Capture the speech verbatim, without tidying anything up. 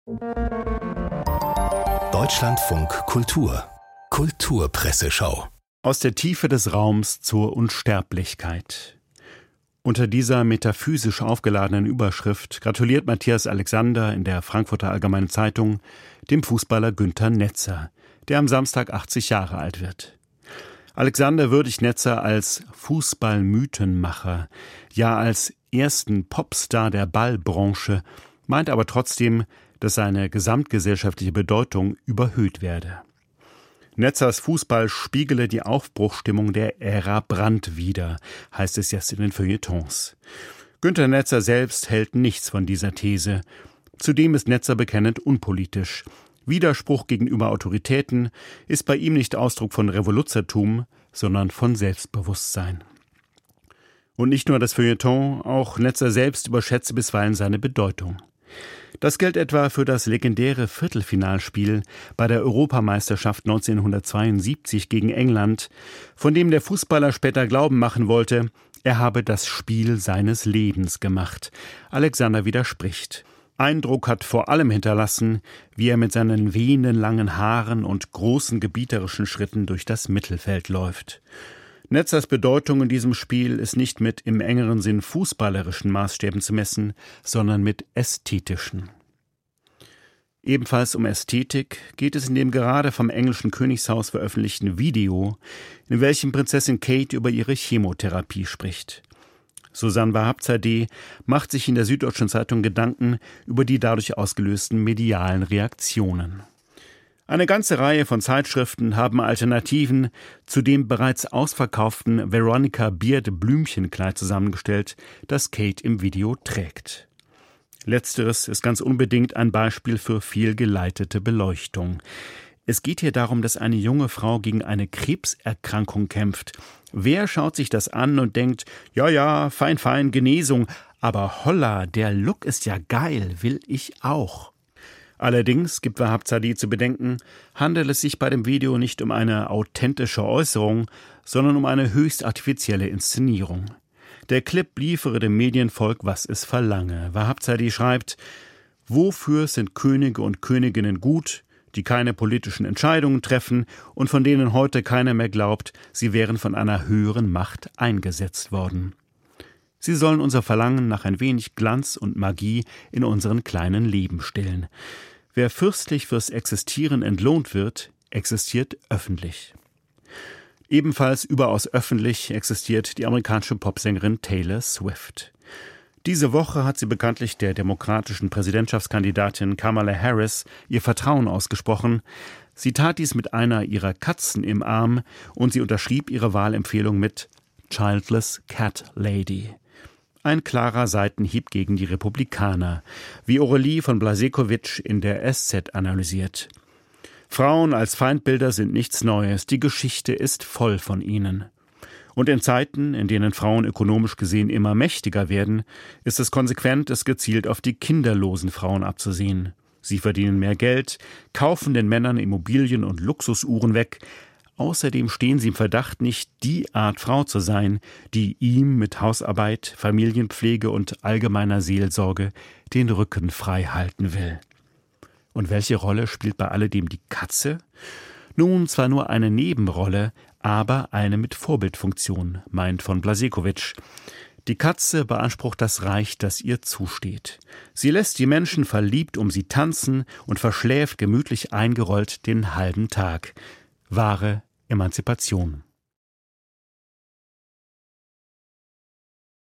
Deutschlandfunk Kultur Kulturpresseschau. Aus der Tiefe des Raums zur Unsterblichkeit. Unter dieser metaphysisch aufgeladenen Überschrift gratuliert Matthias Alexander in der Frankfurter Allgemeinen Zeitung dem Fußballer Günter Netzer, der am Samstag achtzig Jahre alt wird. Alexander würdigt Netzer als Fußballmythenmacher, ja als ersten Popstar der Ballbranche, meint aber trotzdem, dass seine gesamtgesellschaftliche Bedeutung überhöht werde. Netzers Fußball spiegele die Aufbruchsstimmung der Ära Brandt wider, heißt es jetzt in den Feuilletons. Günter Netzer selbst hält nichts von dieser These. Zudem ist Netzer bekennend unpolitisch. Widerspruch gegenüber Autoritäten ist bei ihm nicht Ausdruck von Revoluzertum, sondern von Selbstbewusstsein. Und nicht nur das Feuilleton, auch Netzer selbst überschätze bisweilen seine Bedeutung. Das gilt etwa für das legendäre Viertelfinalspiel bei der Europameisterschaft neunzehnhundertzweiundsiebzig gegen England, von dem der Fußballer später glauben machen wollte, er habe das Spiel seines Lebens gemacht. Alexander widerspricht. Eindruck hat vor allem hinterlassen, wie er mit seinen wehenden langen Haaren und großen gebieterischen Schritten durch das Mittelfeld läuft. Netzers Bedeutung in diesem Spiel ist nicht mit im engeren Sinn fußballerischen Maßstäben zu messen, sondern mit ästhetischen. Ebenfalls um Ästhetik geht es in dem gerade vom englischen Königshaus veröffentlichten Video, in welchem Prinzessin Kate über ihre Chemotherapie spricht. Susanne Wahabzadeh macht sich in der Süddeutschen Zeitung Gedanken über die dadurch ausgelösten medialen Reaktionen. Eine ganze Reihe von Zeitschriften haben Alternativen zu dem bereits ausverkauften Veronica Beard Blümchenkleid zusammengestellt, das Kate im Video trägt. Letzteres ist ganz unbedingt ein Beispiel für fehlgeleitete Beleuchtung. Es geht hier darum, dass eine junge Frau gegen eine Krebserkrankung kämpft. Wer schaut sich das an und denkt, ja, ja, fein, fein, Genesung, aber holla, der Look ist ja geil, will ich auch. Allerdings, gibt Wahabzadeh zu bedenken, handelt es sich bei dem Video nicht um eine authentische Äußerung, sondern um eine höchst artifizielle Inszenierung. Der Clip liefere dem Medienvolk, was es verlange. Wahabzadeh schreibt, wofür sind Könige und Königinnen gut, die keine politischen Entscheidungen treffen und von denen heute keiner mehr glaubt, sie wären von einer höheren Macht eingesetzt worden. Sie sollen unser Verlangen nach ein wenig Glanz und Magie in unseren kleinen Leben stillen. Wer fürstlich fürs Existieren entlohnt wird, existiert öffentlich. Ebenfalls überaus öffentlich existiert die amerikanische Popsängerin Taylor Swift. Diese Woche hat sie bekanntlich der demokratischen Präsidentschaftskandidatin Kamala Harris ihr Vertrauen ausgesprochen. Sie tat dies mit einer ihrer Katzen im Arm und sie unterschrieb ihre Wahlempfehlung mit Childless Cat Lady. Ein klarer Seitenhieb gegen die Republikaner, wie Aurelie von Blažekovič in der S Z analysiert. Frauen als Feindbilder sind nichts Neues, die Geschichte ist voll von ihnen. Und in Zeiten, in denen Frauen ökonomisch gesehen immer mächtiger werden, ist es konsequent, es gezielt auf die kinderlosen Frauen abzusehen. Sie verdienen mehr Geld, kaufen den Männern Immobilien und Luxusuhren weg. Außerdem stehen sie im Verdacht, nicht die Art Frau zu sein, die ihm mit Hausarbeit, Familienpflege und allgemeiner Seelsorge den Rücken frei halten will. Und welche Rolle spielt bei alledem die Katze? Nun, zwar nur eine Nebenrolle, aber eine mit Vorbildfunktion, meint von Blažekovič. Die Katze beansprucht das Reich, das ihr zusteht. Sie lässt die Menschen verliebt um sie tanzen und verschläft gemütlich eingerollt den halben Tag. Wahre Emanzipation.